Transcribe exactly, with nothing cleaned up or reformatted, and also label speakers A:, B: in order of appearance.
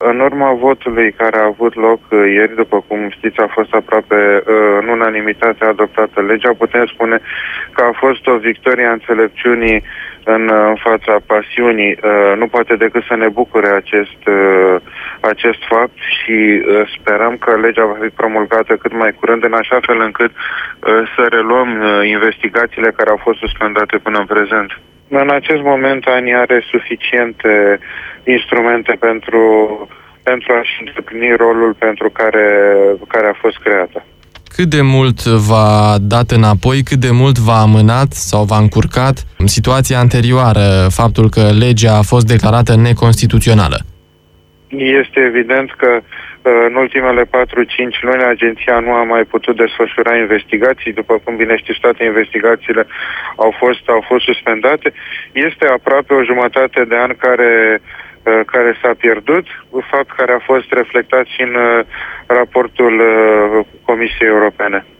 A: în urma votului care a avut loc ieri, după cum știți, a fost aproape în unanimitate adoptată legea, putem spune că a fost o victorie a înțelepciunii în fața pasiunii. Nu poate decât să ne bucure acest, acest fapt și sperăm că legea va fi promulgată cât mai curând, în așa fel încât să reluăm investigațiile care au fost suspendate până în prezent. În acest moment ANI are suficiente instrumente pentru, pentru a-și îndeplini rolul pentru care, care a fost creată.
B: Cât de mult v-a dat înapoi, cât de mult v-a amânat sau v-a încurcat în situația anterioară, faptul că legea a fost declarată neconstituțională?
A: Este evident că în ultimele patru cinci luni agenția nu a mai putut desfășura investigații. După cum bine știți, toate investigațiile au fost, au fost suspendate. Este aproape o jumătate de an care, care s-a pierdut, fapt care a fost reflectat și în raportul Comisiei Europene.